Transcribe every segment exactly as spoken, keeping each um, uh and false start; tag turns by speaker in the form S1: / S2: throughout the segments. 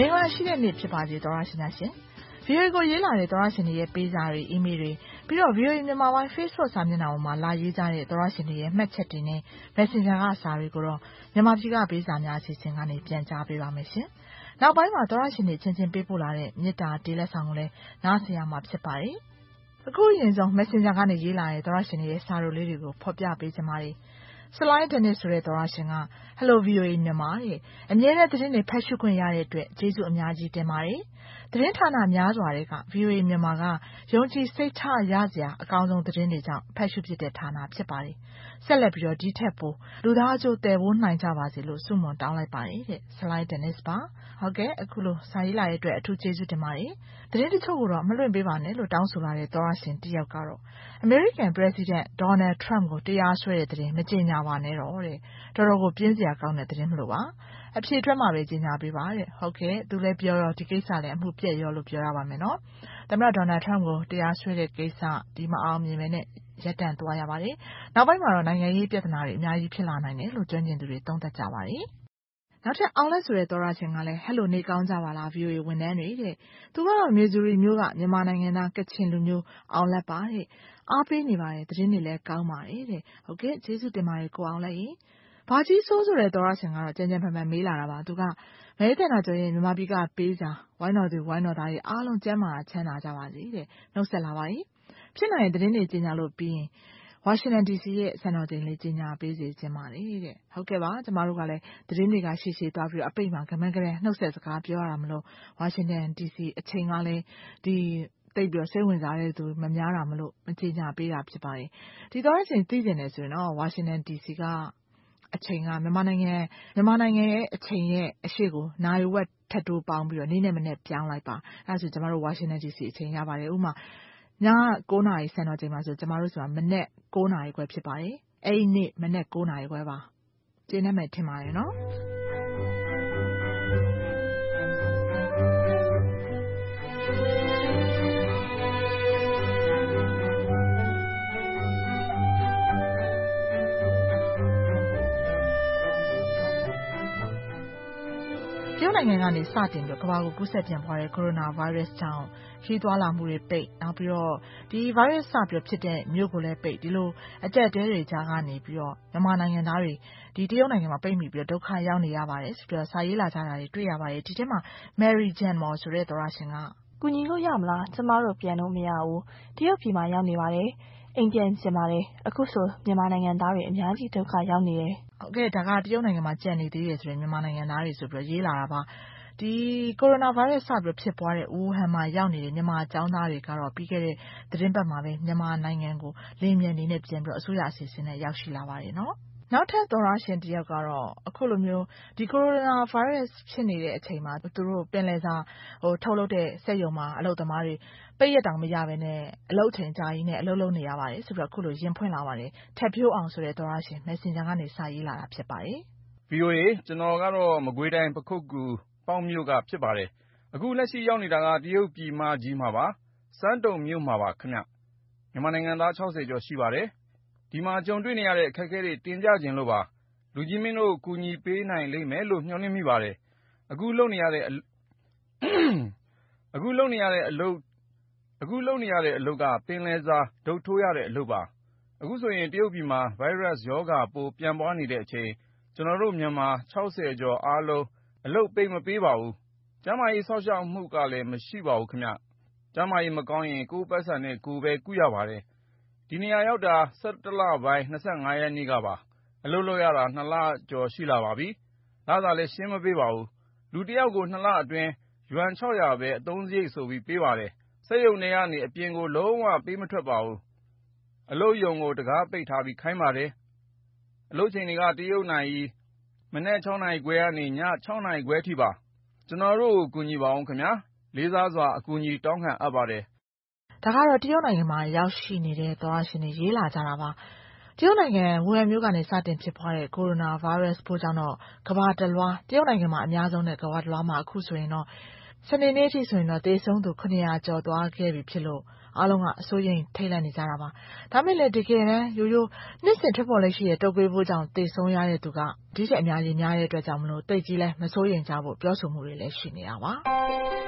S1: င်္ဂလာရှိတဲ့နေ့ဖြစ်ပါစေသောရရှင်များရှင် ဗီအိုအေ ကိုရေးလာတဲ့သောရရှင်တွေရဲ့ပေးစာတွေ အီးမေးလ်တွေပြီးတော့ ဗီအိုအေ မြန်မာပိုင်း Facebook စာမျက်နှာပေါ်မှာလာရေးကြတဲ့သောရရှင်တွေရဲ့မှတ်ချက်တွေနဲ့ Messenger ကစာတွေကိုတော့မြန်မာပြည်ကပေးစာများအစီအစဉ်ကနေပြန်ကြားပေးပါမယ်ရှင်။နောက်ပိုင်းမှာသောရရှင်တွေချင်းချင်းပေးပို့လာတဲ့မေတ္တာတေးလက်ဆောင်ကိုလည်းနားဆင်ရမှာဖြစ်ပါတယ်။အခုအရင်ဆုံး Messenger ကနေရေးလာတဲ့သောရရှင်တွေရဲ့စာတို့လေးတွေကိုဖော်ပြပေးချင်ပါတယ်။ ဆလိုင်းဒနစ်ဆိုတဲ့သောရရှင်က Hello ဗီအိုအေ မြန်မာတဲ့အမြဲတမ်းသတင်းတွေဖတ်ရှုခွင့်ရတဲ့အတွက်ကျေးဇူးအများကြီးတင်ပါတယ်။သတင်းဌာနများစွာတွေက ဗီအိုအေ မြန်မာကယုံကြည်စိတ်ချရစရာအကောင်းဆုံးသတင်းတွေကြောင့်ဖတ်ရှုဖြစ်တဲ့ဌာနဖြစ်ပါတယ်။ဆက်လက်ပြီးတော့ဒီထက်ပိုလူသားအကျိုးတည်ဖို့နိုင်ကြပါစေလို့ဆုမွန်တောင်းလိုက်ပါတယ်တဲ့ဆလိုင်းဒနစ်ပါ။ဟုတ်ကဲ့အခုလိုစာရေးလာတဲ့အတွက်အထူးကျေးဇူးတင်ပါတယ်။သတင်းတချို့ကိုတော့မလွင့်ပေးပါနဲ့လို့တောင်းဆိုလာတဲ့သောရရှင်တစ်ယောက်ကတော့ American President Donald Trump ကိုတရားစွဲတဲ့သတင်းမကြေညာပါနဲ့တော့တဲ့တော်တော်ကိုပြင်းစရာကောင်းတဲ့သတင်းမလို့ပါအဖြေထွက်မှာပဲကြေညာပေးပါတဲ့ဟုတ်ကဲ့သူလည်းပြောတော့ဒီကိစ္စလည်းအမှုပြည့်ရောလို့ပြောရပါမယ်နော်သမ္မတ Donald Trump ကိုတရားစွဲတဲ့ကိစ္စဒီမအောင်မြင်ပဲနဲ့ရပ်တန့်သွားရပါတယ်နောက်ပိုင်းမှာတော့နိုင်ငံရေးပြဿနာတွေအများကြီးဖြစ်လာနိုင်တယ်လို့ကျွမ်းကျင်သူတွေသုံးသပ်ကြပါတယ်နောက်ထပ်အောင်လက်ဆိုတဲ့သောရရှင်ကလည်းဟဲ့လိုနေကောင်းကြပါလား ဗီအိုအေ ဝန်ထမ်းတွေတဲ့သူကတော့မီဇူရီမျိုးကမြန်မာနိုင်ငံသားကချင်လူမျိုးအောင်လက်ပါတဲ့အားပေးနေပါတယ်သတင်းတွေလည်းကောင်းပါတယ်တဲ့ဟုတ်ကဲ့ကျေးဇူးတင်ပါတယ်ကိုအောင်လက်ရေဘာကြီးဆိုးဆိုတဲ့သောရရှင်ကတော့ကြမ်းကြမ်းဖန်ဖန်မေးလာတာပါသူကမဲတဲ့တော်ကျရင်မြန်မာပြည်ကပေးစာဝိုင်းတော်သူဝိုင်းတော်သားတွေအားလုံးကျမ်းမာချမ်းသာကြပါစေတဲ့နှုတ်ဆက်လာပါ යි ဖြစ်နိုင်တဲ့သတင်းတွေကြီးညာလို့ပြီးရင်ဝါရှင်တန် ဒီစီ ရဲ့စံတော်ချိန်လေးကြီးညာပေးစေချင်ပါတယ်တဲ့ဟုတ်ကဲ့ပါကျမတို့ကလည်းသတင်းတွေကရှေ့ရှေ့သွားပြီးတော့အပိတ်မှာကမန်းကလေးနှုတ်ဆက်စကားပြောရတာမလို့ဝါရှင်တန် ဒီစီ အချိန်ကလည်းဒီတိတ်ပြီးတော့စိတ်ဝင်စားတဲ့သူမများတာမလို့မကြေညာပေးတာဖြစ်ပါတယ်ဒီတော့အချိန်သိကျင်တယ်ဆိုရင်တော့ဝါရှင်တန် ဒီစီ ကအချိန်ကမြန်မာနိုင်ငံမြန်မာနိုင်ငံရဲ့အချိန်ရဲ့အရှိကိုနိုင်ဝက်ထပ်တိုးပေါင်းပြီးတော့နေ့နဲ့မနေ့ပြောင်းလိုက်ပါအဲဒါဆိုကျမတို့ဝါရှင်တန် ဒီစီ အချိန်ရပါတယ်ဥပမာည9နာရီစံတော်ချိန်မှာဆိုကျမတို့ဆိုတာမနေ့9နာရီခွဲဖြစ်ပါတယ်အဲ့ဒီနေ့မနေ့9နာရီခွဲပါကျင်းနေမယ်ထင်ပါတယ်နော်တရုတ်နိုင်ငံကနေစတင်ပြီးကမ္ဘာကိုကူးစက်ပြန့်ပွားတဲ့ကိုရိုနာဗိုင်းရပ်စ်ကြောင့်ခီးသွွာလာမှုတွေပိတ်နောက်ပြီးတော့ဒီဗိုင်းရပ်စ်စပြီးဖြစ်တဲ့မြို့ကိုလည်းပိတ်ဒီလိုအကြက်တဲတွေကြားကနေပြီးတော့မြန်မာနိုင်ငံသားတွေဒီတရုတ်နိုင်ငံမှာပိတ်မိပြီးတော့ဒုက္ခရောက်နေရပါတယ်ဆိုပြီးတော့စာရေးလာကြတာတွေတွေ့ရပါတယ်ဒီထဲမှာ Mary Jane Moore ဆိုတဲ့သောရရှင်က
S2: ကူညီလို့ရမလားကျမတို့ပြန်လို့မရဘူးတရုတ်ပြည်မှာရောက်နေပါတယ်အိမ်ပြန်ကျင်ပါတယ်အခုဆိုမြန်မာနိုင်ငံသားတွေအများကြီးဒုက္ခရောက်နေတယ်
S1: ဟုတ်ကဲ့ဒါကတရုတ်နိုင်ငံမှာကြံနေသေးတယ်ဆိုရင်မြန်မာနိုင်ငံသားတွေဆိုပြီးတော့ရေးလာတာပါဒီကိုရိုနာဗိုင်းရပ်စ်စပြီးဖြစ်ပွားတဲ့ဝူဟန်မှာရောက်နေတဲ့မြန်မာကျောင်းသားတွေကတော့ပြီးခဲ့တဲ့သတင်းပတ်မှာပဲမြန်မာနိုင်ငံကိုလေမြန်နေနဲ့ပြန်ပြီးတော့အစိုးရအစီအစဉ်နဲ့ရောက်ရှိလာပါတယ်နော်နောက်ထပ်သောရရှင်တယောက်ကတော့အခုလိုမျိုးဒီကိုရိုနာဗိုင်းရပ်စ်ဖြစ်နေတဲ့အချိန်မှာသူတို့ပင်လယ်စာဟိုထုတ်လုပ်တဲ့စက်ရုံမှာအလုပ်သမားတွေပိတ်ရတောင်မရဘဲနဲ့အလုပ်ချိန်ကြာကြီးနဲ့အလုပ်လုပ်နေရပါတယ်ဆိုပြီးတော့အခုလိုရင်ဖွင့်လာပါတယ်ထက်ဖြိုးအောင်ဆိုတဲ့သောရရှင် Messenger ကနေစာရေးလာတာဖြစ်ပါတယ်
S3: ဗီအိုအေ ကျွန်တော်ကတော့မကွေးတိုင်းပခုက္ကူပေါင်းမြို့ကဖြစ်ပါတယ်အခုလက်ရှိရောက်နေတာကတရုတ်ပြည်မကြီးမှာပါစမ်းတုံမြို့မှာပါခင်ဗျမြန်မာနိုင်ငံသား၆၀ကျော်ရှိပါတယ်ဒီမှာကြုံတွေ့နေရတဲ့အခက်အခဲတွေတင်ကြခြင်းလို့ပါလူကြီးမင်းတို့ကူညီပေးနိုင်လိမ့်မယ်လို့မျှော်လင့်မိပါတယ်အခုလုပ်နေရတဲ့အခုလုပ်နေရတဲ့အလုပ်အခုလုပ်နေရတဲ့အလုပ်ကပင်လယ်စာဒုတ်ထိုးရတဲ့အလုပ်ပါအခုဆိုရင်တရုတ်ပြည်မှာဗိုင်းရပ်စ်ရောဂါပိုးပြန့်ပွားနေတဲ့အချိန်ကျွန်တော်တို့မြန်မာ၆၀ကျော်အားလုံးအလုပ်ပိတ်မပေးပါဘူးကျန်းမာရေးဆောက်ရှောက်မှုကလည်းမရှိပါဘူးခင်ဗျကျန်းမာရေးမကောင်းရင်ကိုယ်ပတ်စံနဲ့ကိုယ်ပဲကုရပါတယ်ဒီနေရာရောက်တာ၁၁လပိုင်း၂၅ရက်နေ့ကပါအလုပ်လုပ်ရတာ၂လကျော်ရှိလာပါပြီလစာလည်းရှင်းမပေးပါဘူးလူတစ်ယောက်ကို၂လအတွင်းယွမ်၆၀၀ပဲအသုံးစရိတ်ဆိုပြီးပေးပါတယ်စက်ရုံတွေကနေအပြင်ကိုလုံးဝပေးမထွက်ပါဘူးအလုပ်ရုံကိုတကားပိတ်ထားပြီးခိုင်းပါတယ်အလုပ်ချိန်တွေကတရုတ်နိုင်မနက်၆နာရီခွဲကနေည၆နာရီခွဲထိပါကျွန်တော်တို့ကိုကူညီပါအောင်ခင်ဗျာလေးစားစွာအကူအညီတောင်းခံအပ်ပါတယ်
S1: ဒါကတော့တရုတ်နိုင်ငံမှာရောက်ရှိနေတဲ့သောရရှင်တွေရေးလာကြတာပါတရုတ်နိုင်ငံဝူဟန်မြို့ကနေစတင်ဖြစ်ပွားတဲ့ကိုရိုနာဗိုင်းရပ်စ်ပိုးကြောင့်တော့ကမ္ဘာတလွှားတရုတ်နိုင်ငံမှာအများဆုံးနဲ့ကမ္ဘာတလွှားမှာအခုဆိုရင်တော့စနေနေ့ထိဆိုရင်တော့သေဆုံးသူခုနှစ်ရာကျော်သွားခဲ့ပြီဖြစ်လို့အားလုံးကအစိုးရိမ်ထိတ်လန့်နေကြတာပါ။ဒါမဲ့လည်းတကယ်တမ်းရိုးရိုးနှစ်စဉ်ထွက်ပေါ်လက်ရှိရဲ့တုပ်ကွေးပိုးကြောင့်သေဆုံးရတဲ့သူကဒီချက်အများကြီးများတဲ့အတွက်ကြောင့်မလို့တိတ်ကြီးလဲမစိုးရိမ်ကြဖို့ပြောဆိုမှုတွေလည်းရှိနေတာပါ။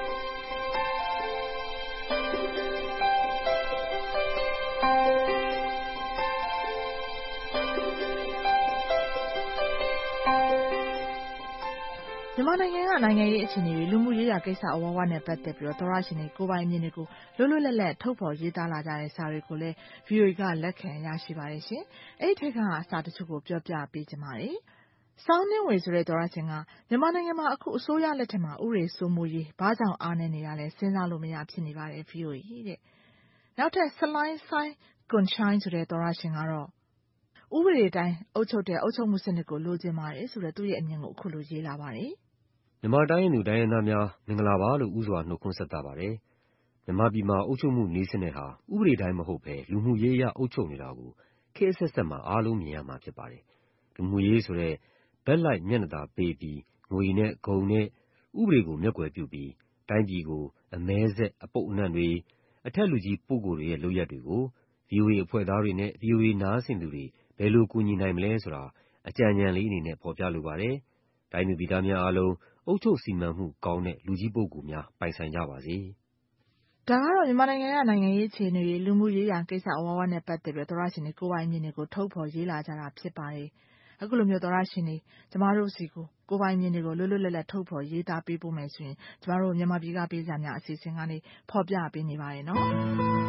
S1: မြန်မာနိုင်ငံကနိုင်ငံရေးအခြေအနေတွေလူမှုရေးရာကိစ္စအဝဝနဲ့ပတ်သက်ပြီးတော့သောရရှင်တွေကိုယ်ပိုင်အမြင်တွေကိုလွတ်လွတ်လပ်လပ်ထုတ်ဖော်ရေးသားလာကြတဲ့စာတွေကိုလည်း ဗီအိုအေ ကလက်ခံရရှိပါတယ်ရှင်။အဲ့ဒီထက်ကအစာတချို့ကိုပြောပြပေးကြပါမယ်။စောင်းနှင်းဝေဆိုတဲ့သောရရှင်ကမြန်မာနိုင်ငံမှာအခုအစိုးရလက်ထက်မှာဥပဒေစိုးမိုးရေးဘာကြောင့်အားနည်းနေတာလဲစဉ်းစားလို့မရဖြစ်နေပါတယ် ဗီအိုအေ တဲ့။နောက်ထပ်ဆလိုင်းဆိုင်ကွန်ချိုင်းဆိုတဲ့သောရရှင်ကတော့ဥပဒေတိုင်းအုပ်ချုပ်တဲ့အုပ်ချုပ်မှုစနစ်ကိုလိုချင်ပါတယ်ဆိုတဲ့သူ့ရဲ့အမြင်ကိုအခုလိုရေးလာပါတယ်။
S4: မြန်မာတိုင်းရင်းသူတိုင်းရင်းသားများမင်္ဂလာပါလို့ဥစွာနှုတ်ခွန်းဆက်တာပါတယ်။မြန်မာပြည်မှာအုပ်ချုပ်မှုနည်းစနစ်ဟာဥပဒေတိုင်းမဟုတ်ဘဲလူမှုရေးအရအုပ်ချုပ်နေတာကိုခေတ်အဆက်ဆက်မှာအားလုံးမြင်ရမှာဖြစ်ပါတယ်။လူမှုရေးဆိုတဲ့ဘက်လိုက်မျက်နှာသာပေးပြီးငွေနဲ့ဂုဏ်နဲ့ဥပဒေကိုမျက်ကွယ်ပြုပြီးတိုင်းပြည်ကိုအမဲဆက်အပုပ်အနှံ့တွေအထက်လူကြီးပုဂ္ဂိုလ်တွေရဲ့လုပ်ရက်တွေကို ဗီအိုအေ အဖွဲ့သားတွေနဲ့ ဗီအိုအေ နားဆင်သူတွေဘယ်လိုကူညီနိုင်မလဲဆိုတာအကြံဉာဏ်လေးအနေနဲ့ဖော်ပြလိုပါတယ်။တိုင်းသူပြည်သားများအားလုံးအုပ်ချုပ်စီမံမှုကောင်းတဲ့လူကြီးပုဂ္ဂိုလ်များပိုင်ဆိုင်ကြပါစေ
S1: ။ဒါကတော့မြန်မာနိုင်ငံကနိုင်ငံရေးအခြေအနေတွေလူမှုရေးရာကိစ္စအဝဝနဲ့ပတ်သက်ပြီးသောရရှင်တွေကိုယ်ပိုင်အမြင်တွေကိုထုတ်ဖော်ရေးလာကြတာဖြစ်ပါတယ်။အခုလိုမျိုးသောရရှင်တွေကျမတို့စီကိုကိုယ်ပိုင်အမြင်တွေကိုလွတ်လွတ်လပ်လပ်ထုတ်ဖော်ရေးသားပေးဖို့မယ်ဆိုရင်ကျမတို့မြန်မာပြည်ကပေးစာများအစီအစဉ်ကနေဖော်ပြပေးနေပါတယ်နော်။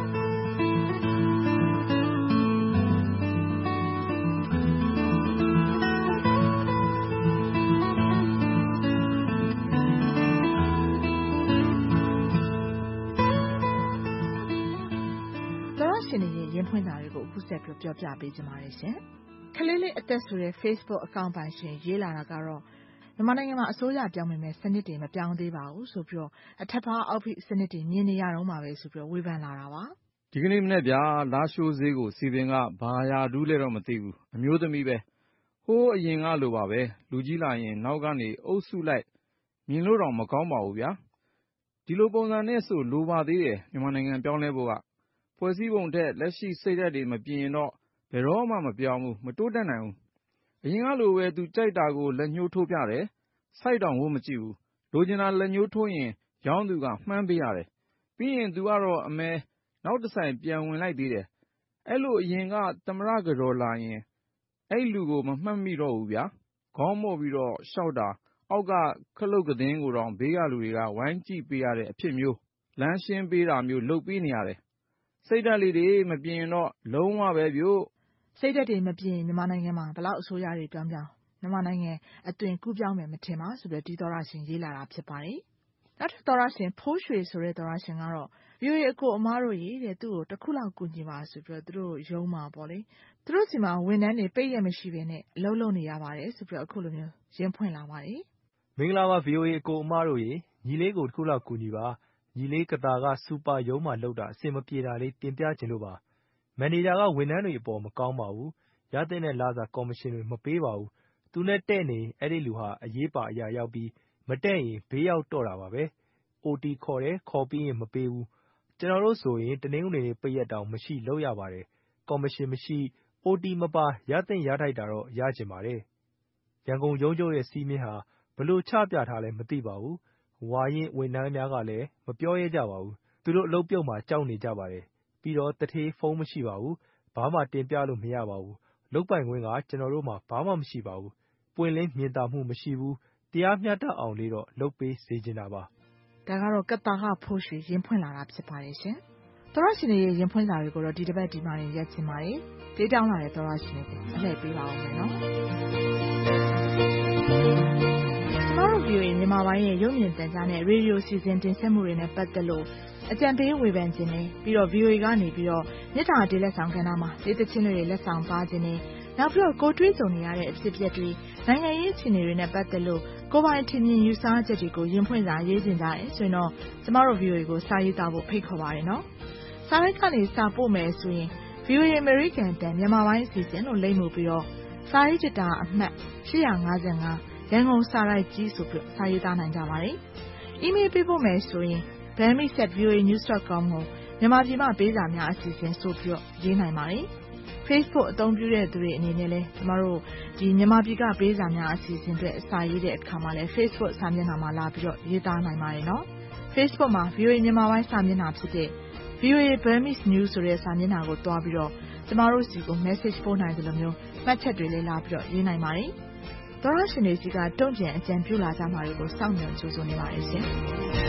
S1: ရှင်တွေရဲ့ရင်ဖွင့်စာတွေကိုအခုဆက်ပြီးပြောပြပေးကြပါမယ်ရှင်။ခလေးလေးအသက်ဆိုတဲ့ Facebook အကောင့်ပိုင်ရှင်ရေးလာတာကတော့မြန်မာနိုင်ငံမှာအစိုးရပြောင်းပေမဲ့စနစ်တွေမပြောင်းသေးပါဘူးဆိုပြီးတော့အထက်ဖားအောက်ဖိစနစ်တွေမြင်နေရတော့မှာပဲဆိုပြီးတော့ဝေဖန်လာတာပါ
S3: ။ဒီကနေ့မနေ့ဗျာလာရှိုးဈေးကိုစီစဉ်ကဘာရာဒူးလဲတော့မသိဘူးအမျိုးသမီးပဲဟိုးအရင်ကလိုပါပဲလူကြီးလာရင်နောက်ကနေအုပ်စုလိုက်မြင်လို့တော့မကောင်းပါဘူးဗျာဒီလိုပုံစံနဲ့ဆိုလိုပါသေးတယ်မြန်မာနိုင်ငံပြောင်းလဲဖို့ကဖွဲ့စည်းပုံထက်လက်ရှိစိတ်ဓာတ်တွေမပြင်ရင်တော့ဘယ်တော့မှမပြောင်းဘူးမတိုးတက်နိုင်ဘူးအရင်ကလိုပဲသူကြိုက်တာကိုလက်ညှိုးထိုးပြတယ်စိုက်တောင်ဝတ်မကြည့်ဘူးလိုချင်တာလက်ညှိုးထိုးရင်ရောင်းသူကမှန်းပေးရတယ်ပြီးရင်သူကတော့အမဲနောက်တစ်ဆိုင်ပြန်ဝင်လိုက်သေးတယ်အဲ့လိုအရင်ကသမရကတော်လာရင်အဲ့လူကိုမမှတ်မိတော့ဘူးဗျာခေါင်းမော့ပြီးတော့ရှောက်တာအောက်ကခလုတ်ကသင်းကိုတော့ဘေးကလူတွေကဝိုင်းကြည့်ပေးရတဲ့အဖြစ်မျိုးလမ်းရှင်းပေးတာမျိုးလုပ်ပေးနေရတယ်စိတ်ဓာတ်လေးတွေမပြင်ရင်တော့လုံးဝပဲပြို့
S1: စိတ်ဓာတ်တွေမပြင်မြန်မာနိုင်ငံမှာဘလောက်အစိုးရတွေပြောင်းပြောင်းမြန်မာနိုင်ငံအသွင်ကူးပြောင်းမယ်မထင်ပါဆိုပြီးဒီသောရရှင်ရေးလာတာဖြစ်ပါတယ်။နောက်ထပ်သောရရှင်ဖိုးရွှေဆိုတဲ့သောရရှင်ကတော့ဗီအိုအေအကိုအမားတို့ရေးတဲ့သူ့ကိုတစ်ခုလောက်ကူညီပါဆိုပြီးသူတို့ရုံးမှာပေါ့လေသူတို့စီမှာဝန်ထမ်းတွေပိတ်ရမရှိဘဲနဲ့အလုပ်လုပ်နေရပါတယ်ဆိုပြီးအခုလိုမျိုးရင်းဖွင့်လာပါတယ်
S5: ။မင်္ဂလာပါဗီအိုအေအကိုအမားတို့ရေညီလေးကိုတစ်ခုလောက်ကူညီပါညီလေးကတာကစူပါရုံးမှာလောက်တာအဆင်မပြေတာလေးတင်ပြချင်လို့ပါမန်နေဂျာကဝန်ထမ်းတွေအပေါ်မကောင်းပါဘူးရတဲ့နဲ့လာစာကော်မရှင်တွေမပေးပါဘူးသူနဲ့တဲ့နေအဲ့ဒီလူဟာအရေးပါအရာရောက်ပြီးမတဲ့ရင်ဘေးရောက်တော့တာပါပဲ အို တီ ခေါ်တယ်ခေါ်ပြီးရင်မပေးဘူးကျွန်တော်တို့ဆိုရင်တနင်္ဂနွေနေ့ပိတ်ရက်တောင်မရှိလောက်ရပါတယ်ကော်မရှင်မရှိ အို တီ မပါရတဲ့ရထိုက်တာတော့ရချင်ပါတယ်ရန်ကုန်ရုံးချုပ်ရဲ့စီးမင်းဟာဘလို့ချပြထားလဲမသိပါဘူးဝါရင်ဝန်ထမ်းများကလည်းမပြောရဲကြပါဘူးသူတို့အလုပ်ပြုတ်မှာကြောက်နေကြပါတယ်ပြီးတော့တထေးဖုန်းမရှိပါဘူးဘာမှတင်ပြလို့မရပါဘူးလုတ်ပိုင်ခွင့်ကကျွန်တော်တို့မှာဘာမှမရှိပါဘူးပွင့်လင်းမြင်သာမှုမရှိဘူးတရားမျှတအောင်လေးတော့လုပ်ပေးစေချင်တာပါ
S1: ဒါကတော့ကတာကဖိုးရွှေရင်ဖွင့်လာတာဖြစ်ပါတယ်ရှင်သောရရှင်တွေရဲ့ရင်ဖွင့်စာတွေကိုတော့ဒီတစ်ပတ်ဒီမှာရက်ချင်ပါတယ်ဒေးတောင်းလာတဲ့သောရရှင်တွေကိုအလှည့်ပေးပါအောင်မယ်နော်ကျမတို့ဗီအိုအေမြန်မာပိုင်းရဲ့ရုပ်မြင်သံကြားနဲ့ရေဒီယိုစီစဉ်တင်ဆက်မှုတွေနဲ့ပတ်သက်လို့အကြံပေးဝေဖန်ခြင်းနဲ့ပြီးတော့ ဗီအိုအေ ကနေပြီးတော့မြေတားတေးလက်ဆောင်ကဏ္ဍမှာဒေသချင်းတွေလက်ဆောင်ပါခြင်းနဲ့နောက်ပြီးတော့ကိုတွေးကြုံနေရတဲ့အဖြစ်အပျက်တွေနိုင်ငံရေးအခြေအနေတွေနဲ့ပတ်သက်လို့ကိုပိုင်ထင်မြင်ယူဆချက်တွေကိုရင်ဖွင့်စာရေးတင်ကြတယ်ဆိုရင်တော့ကျမတို့ ဗီအိုအေ ကိုစာရေးသားဖို့ဖိတ်ခေါ်ပါတယ်နော်စာရိုက်ကနေစာပို့မယ်ဆိုရင် ဗီအိုအေ American တန်မြန်မာပိုင်းအစီအစဉ်လို့လိမ့်မှုပြီးတော့စာရေးချတာအမှတ်ရှစ်၅၅ရန်ကုန်စာရိုက်ကြီးဆိုပြီးစာရေးသားနိုင်ကြပါတယ် email ပေးဖို့မယ်ဆိုရင် burmese at voa news dot com ကိုမြန်မာပြည်မှာပေးစာများအစီအစဉ်ဆိုပြီးတော့ရေးနိုင်ပါတယ်။ Facebook အသုံးပြုတဲ့သူတွေအနေနဲ့လည်းကျမတို့ဒီမြန်မာပြည်ကပေးစာများအစီအစဉ်တွေအစာရေးတဲ့အခါမှာလည်း Facebook စာမျက်နှာမှာလာပြီးတော့ရေးသားနိုင်ပါတယ်နော်။ Facebook မှာ ဗွီအိုအေ မြန်မာပိုင်းစာမျက်နှာဖြစ်တဲ့ ဗွီအိုအေ Burmese News ဆိုတဲ့စာမျက်နှာကိုတွားပြီးတော့ကျမတို့စီကို message ပို့နိုင်တယ်လို့မျိုးမှတ်ချက်တွေလည်းလာပြီးတော့ရေးနိုင်ပါတယ်။သောရရှင်တွေစီကတုံ့ပြန်အကြံပြုလာကြမှာတွေကိုစောင့်မျှော်ကြိုးစားနေပါတယ်ရှင်။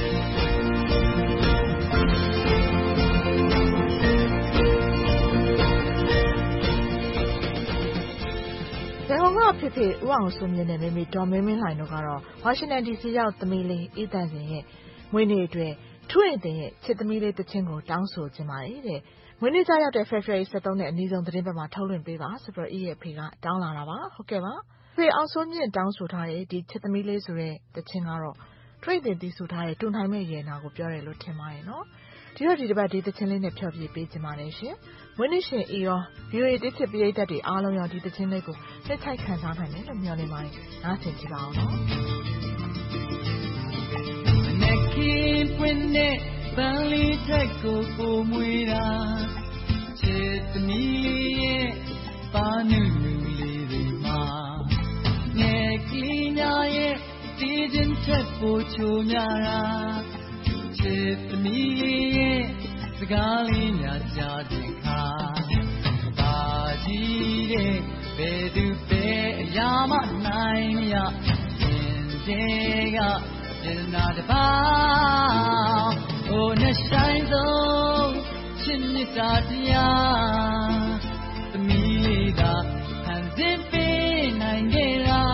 S1: ရန်ကုန်ကဖြစ်ဖြစ်ဦးအောင်စိုးမြင့်နဲ့မိမိဒေါ်မင်းမင်းလှိုင်တို့ကတော့ဝါရှင်တန် ဒီစီရောက်သမီးလေးအေးတန့်စင်ရဲ့မွေးနေ့အတွက်ထူးရင်တင်ရဲ့ချစ်သမီးလေးတချင်းကိုတောင်းဆိုခြင်းပါတယ်တဲ့။မွေးနေ့ကြရောက်တဲ့ ဖေဖော်ဝါရီ ၁၃နဲ့အနည်းဆုံးသတင်းပတ်မှာထုတ်လွှင့်ပေးပါဆိုပြီးတော့အေးရဲ့ဖေကတောင်းလာတာပါ။ဟုတ်ကဲ့ပါ။ဖေအောင်စိုးမြင့်တောင်းဆိုထားတဲ့ဒီချစ်သမီးလေးဆိုတဲ့တချင်းကတော့ထူးရင်တင်တည်ဆိုထားတဲ့တူနိုင်မဲ့ရေနာကိုပြောတယ်လို့ထင်ပါတယ်နော်။ဒီတော့ဒီတစ်ပတ်ဒီတချင်းလေးနဲ့ဖြောပြပေးခြင်းပါတယ်ရှင်။မွေးနေ့ရှင်အေးရော ဗွီအိုအေတိချစ်ပရိသတ်တွေအားလုံးရောဒီတချင်းလေးကိုစိတ်ထိုက်ခံစားနိုင်တယ်လို့မျှော်လင့်ပါတယ်။နားဆင်ကြည့်ပါအောင်နော်။
S6: နဲ့ခင်ပွင့်နဲ့ပန်းလေးတက်ကိုပုံမွေတာချစ်သမီးလေးရဲ့ပါနုနုလေးတွေမှာငယ်ကလေးများရဲ့တည်ခြင်းချက်ပိုချိုများတာချစ်သမီးလေးရဲ့စကားလေးများကြားတဲ့အခါပါကြီးတဲ့ဘယ်သူပဲအရာမနိုင်မရရှင်တဲ့ကNot about oh nashine so chinita dia the mida and zipping nangela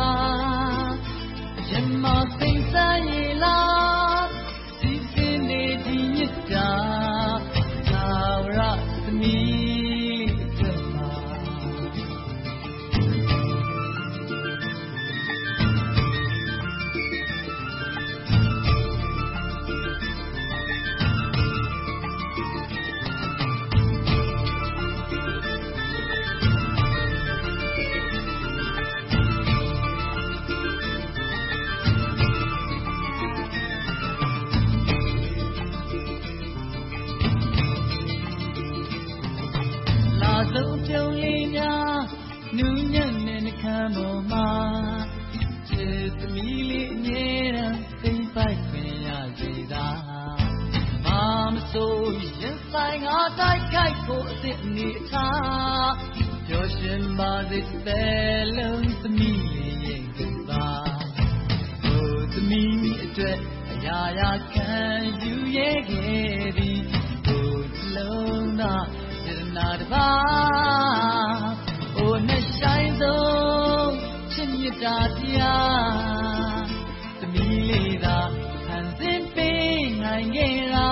S6: jemma sing sayila sisine dinita tawra the mida Don't tell me now, Nunyan and the camel ma. Just a million things like me, I say that. Mama, so just like I like for sitting in the car. Joshing by this fellow to me, goodbye. Oh, to me, it's a ya can you get it? Oh, slow now. Not about oh nashine so chinita dia the milida and zipping angela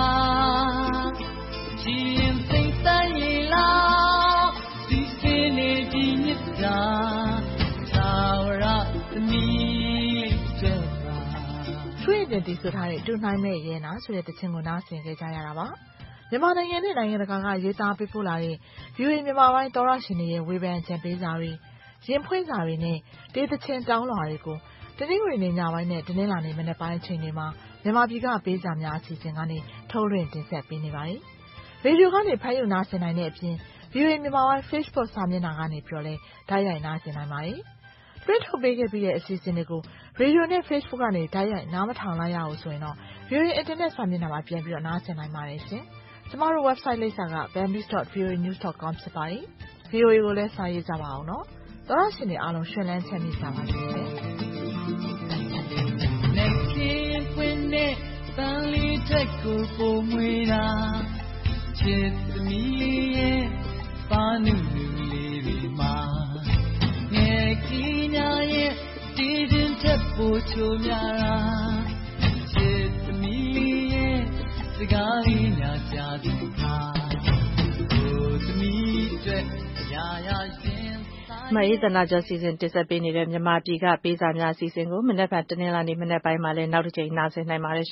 S6: chin sing sayila sisine dinita tawra the milida
S1: ထွေးတဲ့ဒီဆိုထားတဲ့တူနိုင်မဲ့ရဲနာဆိုတဲ့တခြင်းကိုနားဆင်ကြကြရတာပါမြန်မာနိုင်ငံနဲ့နိုင်ငံတကာကရေးသားပေးပို့လာတဲ့ ဗွီအိုအေ မြန်မာပိုင်းသောရရှင်တွေရဲ့ဝေဖန်ချက်ပေးစာတွေရင်ဖွင့်စာတွေနဲ့ဒေသချင်းတောင်းလာတွေကိုတနင်္ဂနွေနေ့ညပိုင်းနဲ့တနင်္လာနေ့မနက်ပိုင်းအချိန်တွေမှာမြန်မာပြည်ကပေးစာများအစီအစဉ်ကနေထုတ်လွှင့်တင်ဆက်ပေးနေပါတယ်။ရေဒီယိုကနေဖမ်းယူနားဆင်နိုင်တဲ့အပြင် ဗွီအိုအေ မြန်မာပိုင်း Facebook စာမျက်နှာကနေပြီးတော့လည်းဓာတ်ရိုက်နားဆင်နိုင်ပါတယ်။တွဲထုတ်ပေးခဲ့ပြီးတဲ့အစီအစဉ်တွေကိုရေဒီယိုနဲ့ Facebook ကနေဓာတ်ရိုက်နားမထောင်လိုက်ရအောင်ဆိုရင်တော့ ဗွီအိုအေ Internet စာမျက်နှာမှာပြန်ပြီးတော့နားဆင်နိုင်ပါတယ်ရှင်။ကျမတို့ website လိပ်စာက burmese dot voa news dot com ဖြစ်ပါတယ်။ ဗွီအိုအေကိုလည်းစာရေးကြပါအောင်နော်။သောရရှင်တွေအားလုံးရှင်လန်းချမ်းမြေ့ကြပါစေရှင်။
S6: နဲ့ခင်ပွင့်နဲ့ပန်းလေးတက်ကိုပုံမွေတာချစ်သမီးလေးရဲ့ပါနုနုလေးတွေမှာငယ်ကလေးများရဲ့တည်ခြင်းချက်ပိုချိုများတာချစ်သမီးလေးရဲ့စကားလေးများကြားတဲ့အခါကိုသမီးအတွက်ရာရာရှင်
S2: မအေးသနာကျော်စီစဉ်တင်ဆက်ပေးနေတဲ့မြန်မာပြည်ကပေးစာများအစီအစဉ်ကိုမနက်ဖြန်တနင်္လာနေ့မနက်ပိုင်းမှာလည်းနောက်တစ်ချိန်နားဆင်နိုင်ပါတယ်